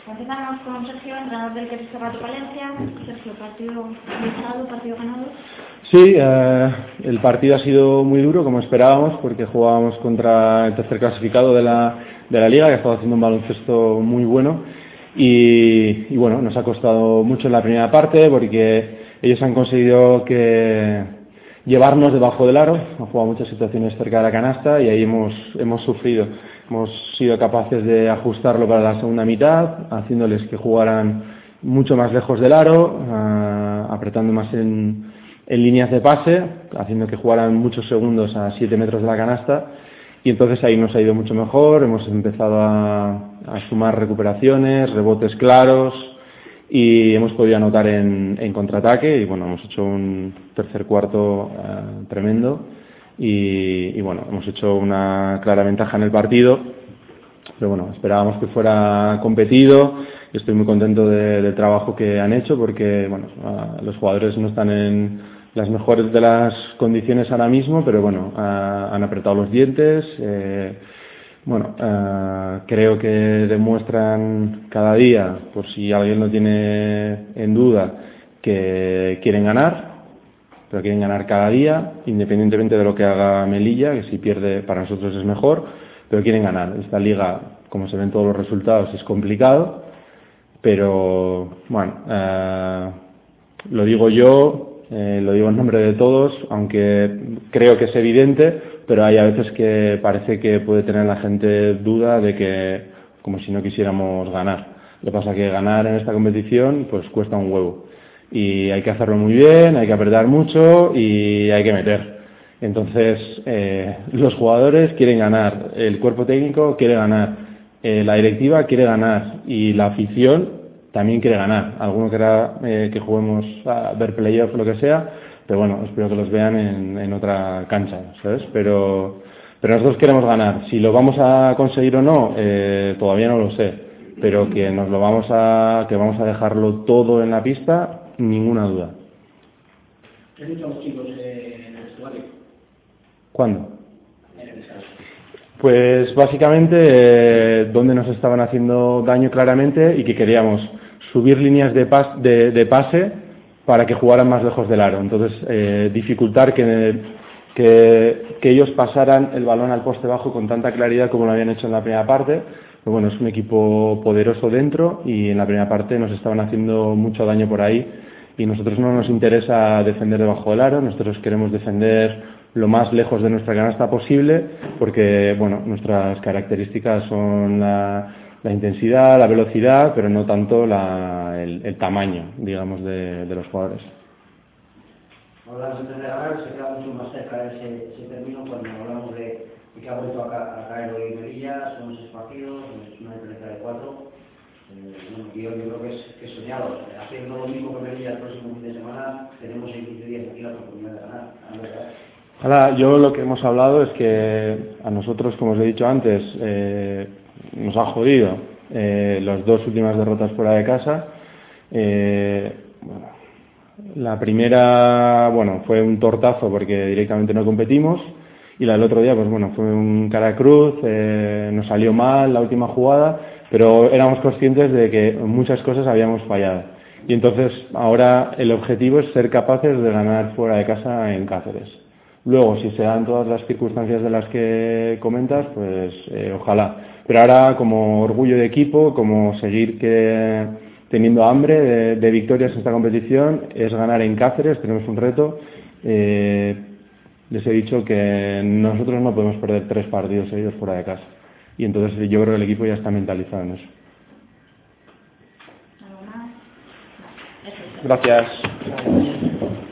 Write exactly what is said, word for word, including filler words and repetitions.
Empezamos con Sergio, entrenador del Cristo Rato Palencia. Sergio, partido luchado, partido ganado. Sí, eh, el partido ha sido muy duro, como esperábamos, porque jugábamos contra el tercer clasificado de la, de la Liga, que ha estado haciendo un baloncesto muy bueno. Y, y bueno, nos ha costado mucho en la primera parte, porque ellos han conseguido que llevarnos debajo del aro, han jugado muchas situaciones cerca de la canasta y ahí hemos, hemos sufrido. Hemos sido capaces de ajustarlo para la segunda mitad, haciéndoles que jugaran mucho más lejos del aro, uh, apretando más en, en líneas de pase, haciendo que jugaran muchos segundos a siete metros de la canasta, y entonces ahí nos ha ido mucho mejor. Hemos empezado a, a sumar recuperaciones, rebotes claros, y hemos podido anotar en, en contraataque, y bueno, hemos hecho un tercer cuarto uh, tremendo. Y, y bueno, hemos hecho una clara ventaja en el partido, pero bueno, esperábamos que fuera competido y estoy muy contento de, del trabajo que han hecho, porque bueno, uh, los jugadores no están en las mejores de las condiciones ahora mismo, pero bueno, uh, han apretado los dientes. eh, bueno, uh, creo que demuestran cada día, por si alguien lo tiene en duda, que quieren ganar, pero quieren ganar cada día, independientemente de lo que haga Melilla, que si pierde para nosotros es mejor, pero quieren ganar. Esta liga, como se ven todos los resultados, es complicado, pero bueno, eh, lo digo yo, eh, lo digo en nombre de todos, aunque creo que es evidente, pero hay a veces que parece que puede tener la gente duda de que, como si no quisiéramos ganar. Lo que pasa es que ganar en esta competición pues cuesta un huevo. Y hay que hacerlo muy bien, hay que apretar mucho y hay que meter. Entonces, eh, los jugadores quieren ganar, el cuerpo técnico quiere ganar, eh, la directiva quiere ganar y la afición también quiere ganar. Alguno querrá eh, que juguemos a ver playoff o lo que sea, pero bueno, espero que los vean en, en otra cancha, ¿sabes? Pero, pero nosotros queremos ganar. Si lo vamos a conseguir o no, eh, todavía no lo sé, pero que nos lo vamos a, que vamos a dejarlo todo en la pista, ninguna duda. ¿Qué han dicho los chicos eh, en el vestuario? ¿Cuándo? En el descanso. Pues básicamente eh, donde nos estaban haciendo daño claramente y que queríamos subir líneas de, pas, de, de pase para que jugaran más lejos del aro. Entonces, eh, dificultar que, que, que ellos pasaran el balón al poste bajo con tanta claridad como lo habían hecho en la primera parte. Pero bueno, es un equipo poderoso dentro y en la primera parte nos estaban haciendo mucho daño por ahí y nosotros no nos interesa defender debajo del aro, nosotros queremos defender lo más lejos de nuestra canasta posible porque bueno, nuestras características son la, la intensidad, la velocidad, pero no tanto la, el, el tamaño, digamos, de, de los jugadores. Hablamos de ganar, se queda mucho más cerca de ese, ese término cuando hablamos de, de que ha vuelto a, ca a caer hoy Melilla, son seis partidos, es una diferencia de cuatro. Eh, bueno, yo, yo creo que es, que es soñado. Haciendo lo mismo que Melilla el próximo fin de semana, tenemos en quince días aquí la oportunidad de ganar. Ahora, yo lo que hemos hablado es que a nosotros, como os he dicho antes, eh, nos ha jodido eh, las dos últimas derrotas fuera de casa. Eh, bueno, la primera, bueno, fue un tortazo porque directamente no competimos, y la del otro día, pues bueno, fue un cara cruz, eh, nos salió mal la última jugada, pero éramos conscientes de que muchas cosas habíamos fallado. Y entonces ahora el objetivo es ser capaces de ganar fuera de casa en Cáceres. Luego, si se dan todas las circunstancias de las que comentas, pues eh, ojalá. Pero ahora, como orgullo de equipo, como seguir que teniendo hambre de, de victorias en esta competición, es ganar en Cáceres, tenemos un reto. Eh, les he dicho que nosotros no podemos perder tres partidos seguidos fuera de casa. Y entonces yo creo que el equipo ya está mentalizado en eso. ¿Algo más? No. Eso es. Gracias.